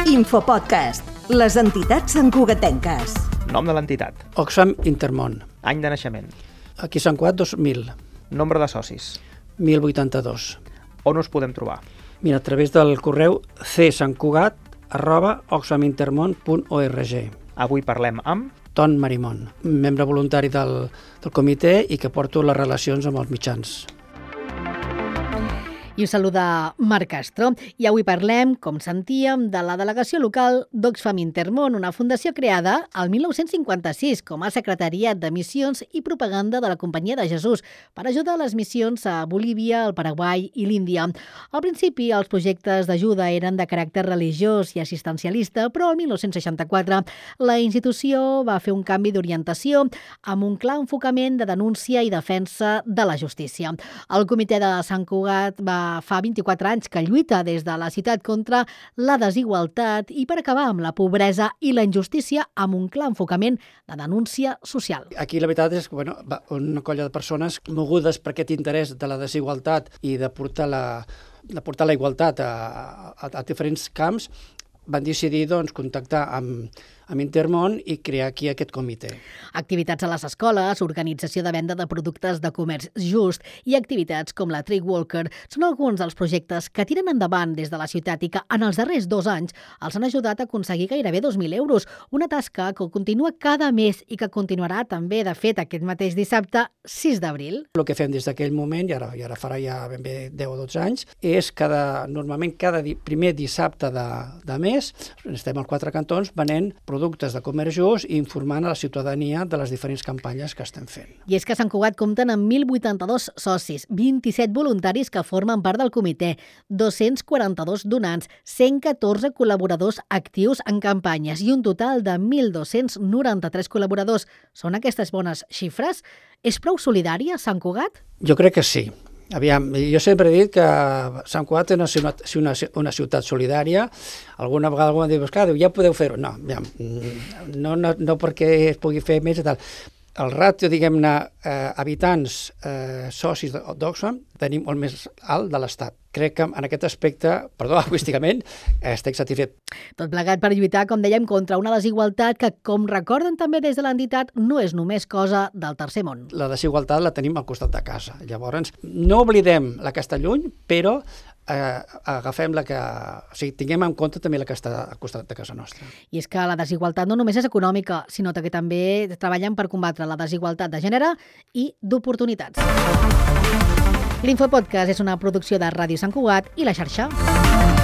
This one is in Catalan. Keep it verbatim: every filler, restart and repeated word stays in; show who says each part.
Speaker 1: Infopodcast, les entitats santcugatenques.
Speaker 2: Nom de l'entitat.
Speaker 3: Oxfam Intermón.
Speaker 2: Any de naixement.
Speaker 3: Aquí Sant Cugat, dos mil.
Speaker 2: Nombre de socis.
Speaker 3: mil vuitanta-dos.
Speaker 2: On us podem trobar?
Speaker 3: Mira, a través del correu csantcugat arroba oxfamintermon punt org.
Speaker 2: Avui parlem amb...
Speaker 3: Ton Marimón, membre voluntari del, del comitè i que porto les relacions amb els mitjans.
Speaker 4: I us saluda Marc Castro. I avui parlem, com sentíem, de la delegació local d'Oxfam Intermón, una fundació creada al mil nou-cents cinquanta-sis com a secretariat de missions i propaganda de la Companyia de Jesús per ajudar a les missions a Bolívia, el Paraguai i l'Índia. Al principi, els projectes d'ajuda eren de caràcter religiós i assistencialista, però el mil nou-cents seixanta-quatre la institució va fer un canvi d'orientació amb un clar enfocament de denúncia i defensa de la justícia. El comitè de Sant Cugat va fa vint-i-quatre anys que lluita des de la ciutat contra la desigualtat i per acabar amb la pobresa i la injustícia amb un clar enfocament de denúncia social.
Speaker 3: Aquí la veritat és que bueno, una colla de persones mogudes per aquest interès de la desigualtat i de portar la, de portar la igualtat a, a, a diferents camps van decidir doncs, contactar amb, amb Intermón i crear aquí aquest comitè.
Speaker 4: Activitats a les escoles, organització de venda de productes de comerç just i activitats com la Tree Walker són alguns dels projectes que tiren endavant des de la ciutat i que en els darrers dos anys els han ajudat a aconseguir gairebé dos mil euros, una tasca que continua cada mes i que continuarà també, de fet, aquest mateix dissabte, sis d'abril.
Speaker 3: El que fem des d'aquell moment, i ara, i ara farà ja ben bé deu o dotze anys, és cada, normalment cada di, primer dissabte de, de mes estem als quatre cantons venent productes de comerç just i informant a la ciutadania de les diferents campanyes que estem fent.
Speaker 4: I és que a Sant Cugat compten amb mil vuitanta-dos socis, vint-i-set voluntaris que formen part del comitè, dos-cents quaranta-dos donants, cent catorze col·laboradors actius en campanyes i un total de mil dos-cents noranta-tres col·laboradors. Són aquestes bones xifres? És prou solidària Sant Cugat?
Speaker 3: Jo crec que sí. Aviam, jo sempre he dit que Sant Cugat és una, una, una ciutat solidària. Alguna vegada algú em diu, que ja podeu fer-ho. No, aviam, no, no, no perquè es pugui fer més i tal. El ràtio, diguem-ne, eh, habitants, eh, socis d'Oxfam, tenim molt més alt de l'Estat. Crec que en aquest aspecte, perdó, egoísticament, estic satisfet.
Speaker 4: Tot plegat per lluitar, com dèiem, contra una desigualtat que, com recorden també des de l'entitat, no és només cosa del tercer món.
Speaker 3: La desigualtat la tenim al costat de casa. Llavors, no oblidem la que està lluny, però eh, agafem la que... O sigui, tinguem en compte també la que està al costat de casa nostra.
Speaker 4: I és que la desigualtat no només és econòmica, sinó que també treballen per combatre la desigualtat de gènere i d'oportunitats. L'Infopodcast és una producció de Ràdio Sant Cugat i La Xarxa.